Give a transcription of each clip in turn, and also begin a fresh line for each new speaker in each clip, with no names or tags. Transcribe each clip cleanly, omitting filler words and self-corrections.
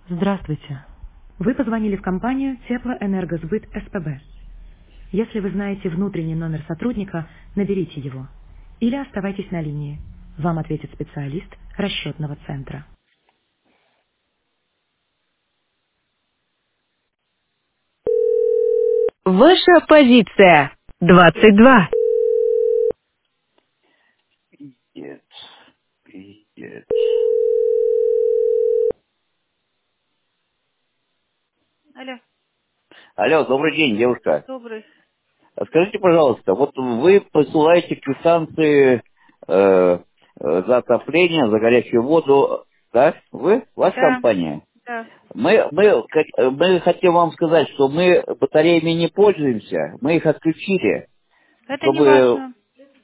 Здравствуйте. Вы позвонили в компанию Теплоэнергосбыт СПБ. Если вы знаете внутренний номер сотрудника, наберите его. Или оставайтесь на линии. Вам ответит специалист расчетного центра. Ваша позиция 22.
Пиздец. Пиздец.
Алло,
Алло, добрый день, девушка.
добрый.
А скажите, пожалуйста, вот вы посылаете квитанции за отопление, за горячую воду, да? Вы? Ваша
Да,
компания?
да.
Мы хотим вам сказать, что мы батареями не пользуемся, мы их отключили,
Это не
чтобы...
важно.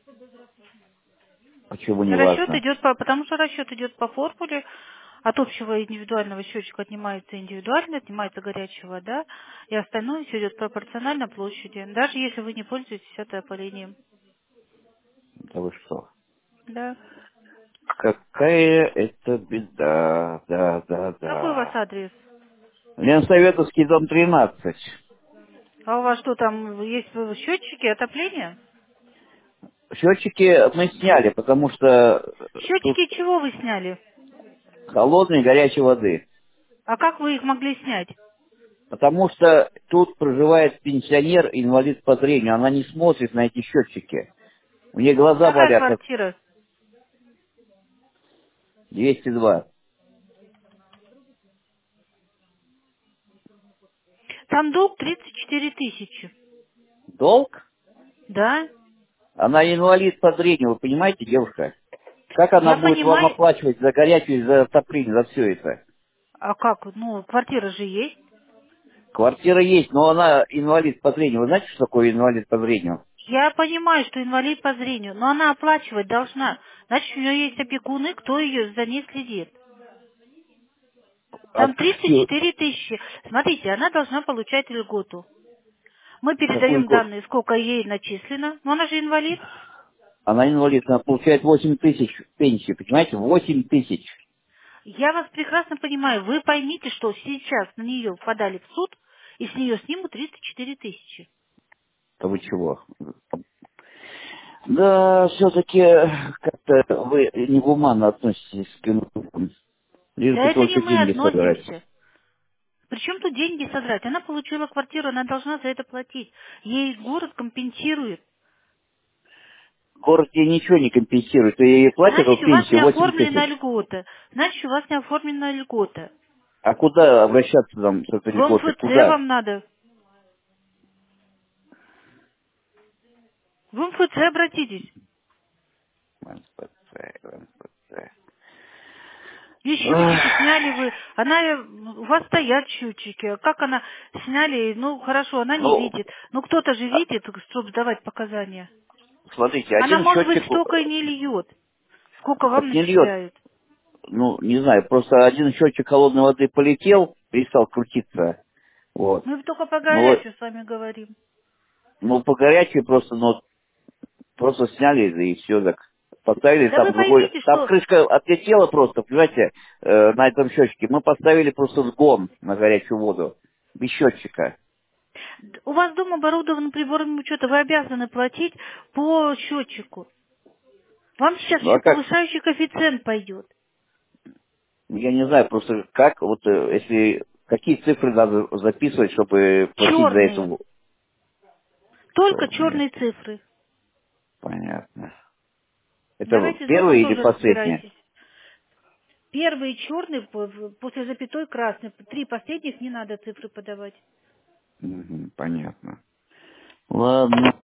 Почему не
Расчет
важно?
идет по, потому что расчет идет по формуле. От общего индивидуального счетчика отнимается индивидуально, отнимается горячая вода, и остальное все идет пропорционально площади, даже если вы не пользуетесь отоплением.
Да вы что?
Да.
Какая это беда, да, да,
Какой у вас
да.
адрес?
Ленсоветовский, дом 13.
А у вас что там, есть счетчики отопления?
Счетчики мы сняли, потому что тут
Счетчики чего вы сняли?
холодной и горячей воды.
А как вы их могли снять?
Потому что тут проживает пенсионер, инвалид по зрению. Она не смотрит на эти счетчики. У нее глаза
Какая
болят, как
квартира?
202.
Там долг 34 тысячи.
Долг?
Да?
Она инвалид по зрению, вы понимаете, девушка? Как она
Я
будет вам
понимаю.
оплачивать за горячую, за отопление, за все это?
А как? Ну, квартира же есть.
Квартира есть, но она инвалид по зрению. Вы знаете, что такое инвалид по зрению?
Я понимаю, что инвалид по зрению, но она оплачивать должна. Значит, у нее есть опекуны, кто ее за ней следит. Там
Какую
34 тысячи. Смотрите, она должна получать льготу. Мы
какую
передаем
год?
данные, сколько ей начислено. Но она же инвалид.
Она инвалид, она получает 8 тысяч пенсии, понимаете? 8 тысяч.
Я вас прекрасно понимаю. Вы поймите, что сейчас на нее подали в суд, и с нее снимут 34 тысячи.
Да вы чего? Да, все-таки как-то вы негуманно относитесь к инвалидам. Лишь
Да
бы
это не
только
мы
деньги собирать.
относимся. Причем тут деньги содрать? Она получила квартиру, она должна за это платить. Ей город компенсирует.
Город ей ничего не компенсирует, и ей платят
Значит,
вот
у вас не
пенсию 8
оформлена
тысяч.
льгота. Значит, у вас не оформлена льгота.
А куда обращаться там с этой
В
льготой?
МФЦ
Куда?
вам надо. В МФЦ обратитесь.
МФЦ, МФЦ.
И счетчики
Ах,
сняли вы. У вас стоят счетчики. А как она сняли? Ну, хорошо, она не
ну,
видит. Но кто-то же
а,
видит, чтобы сдавать показания.
смотрите,
Она,
один
может быть,
счетчик,
столько и не льет, сколько вам
так не льет.
начисляют.
Ну, не знаю, просто один счетчик холодной воды полетел, перестал крутиться. Вот.
Мы только по
Ну, вот,
горячую с вами говорим.
ну, по горячей просто, ну, просто сняли и все так. Поставили
Да вы
там другой.
поймите,
Там
что
крышка отлетела просто, понимаете, на этом счетчике. Мы поставили просто сгон на горячую воду. Без счетчика.
у вас дом оборудован приборами учета, вы обязаны платить по счетчику. Вам сейчас
Ну а
еще
как?
повышающий коэффициент пойдет.
Я не знаю, просто как, вот если какие цифры надо записывать, чтобы платить за
Черные.
это.
Только
Черные.
черные цифры.
Понятно. Это
Давайте с домом
первые или
тоже
последние?
разбирайтесь. Первые черные, после запятой красный. 3 последних не надо цифры подавать.
Мгм, понятно. Ладно.